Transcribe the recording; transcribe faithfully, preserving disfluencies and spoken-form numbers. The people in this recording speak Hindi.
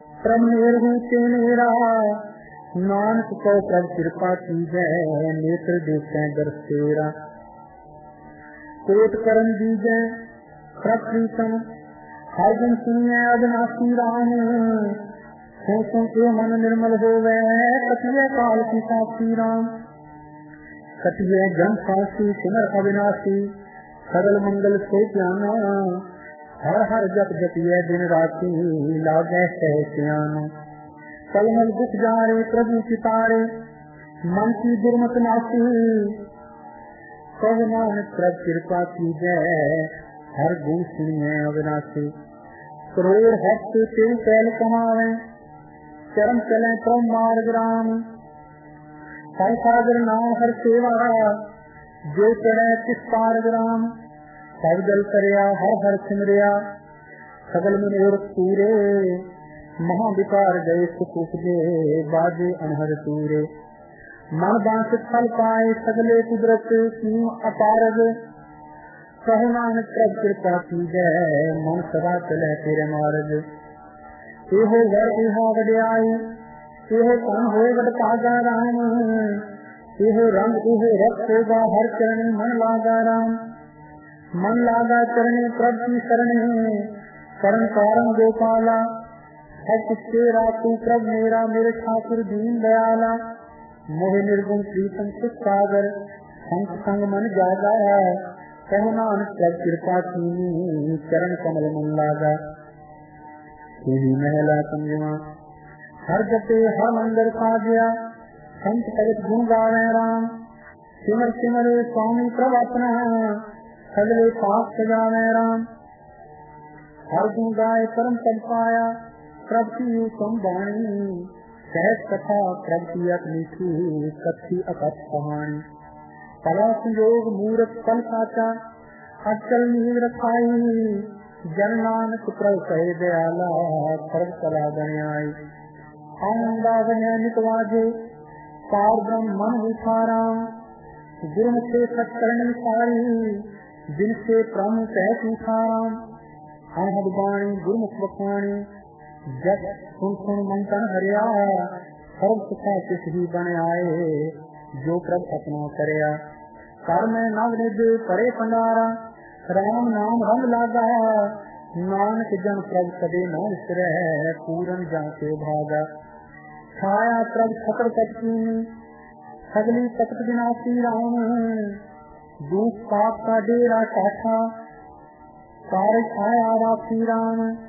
प्रभ मेर हूँ मेरा नानक को प्रभ कृपा की जय नेत्र देखें दर्श तेरा कोट करम दी जय प्रभ प्रीतम हर दिन सुनिए अविनाशी राम सोचों के मन निर्मल हो गए कटिए काल की साक्षी राम कटिए जन साक्षी सिमर अविनाशी सरल मंगल से जाना हर हर जप जपिए दिन राति लागे सहस्यानो कलमल दुख जारे प्रभु चितारे मन की दुर्मत नासी कवनान प्रभ कृपा की जय हर गुण सुनिए अविनाशी करोड़ भक्त तेल कैल कमावे चरण चले प्रभ मार्ग राम हर सागर नाम हर सेवा जो चढ़े किस पार राम सब जल करया हर हर सिमरिया सगल मनोरथ पूरे महाविकार गए सुख उपजे बाजे अनहर सूरे मन बांस फल पाए सगले कुदरत की अपारग कहु नानक प्रभ कृपा की जय मन सदा चले तेरे मार्ग एहो वर एहो वड्याई एहो कौन हो वड पागा राम एहो रंग एहो रख होगा हर चरण मन लागा राम मन लागा चरणे प्रभ की शरणे करण कारण गोपाला भक्त तेरा तू प्रभ मेरा मेरे ठाकुर दीन दयाला मोह निर्गुण प्रीतम सुख सागर संत संग मन जागा कहु नानक प्रभ कृपा की चरण कमल मन लागा यही महला समझवा हर जपे हर मंदिर पा गया संत भगत गुण गावे राम सिमर सिमर स्वामी प्रभ अपना सगले पाप सजावे राम हर गुण गाय परम पद पाया प्रभ की उत्तम वाणी सहज कथा प्रभ की मीठी कथी अकथ कहानी कला संयोग मूर्त फल साचा अचल नींद रखाई जन नानक प्रभ कहे दयाला सर्व कला बन आई आनंदा बने नितवाजे पार ब्रह्म मन विचाराम गुरु से सत्कर्णी सारी जिनसे प्रम कह पूछाराम अनहद बाणी गुरमुख बखाणी जब सुन सुन मंथन हरिया सर्व सुखा किस ही बन आए जो प्रभ अपना करया कर में नव निधि परे पंडारा राम नाम रंग लागा नानक जन प्रभ कदे न विसरे पूरन जाके भागा छाया प्रभ छतर कटकी सगली तकत विनाशी राम दूध पाप का डेरा काठा सारे छाया राखी राम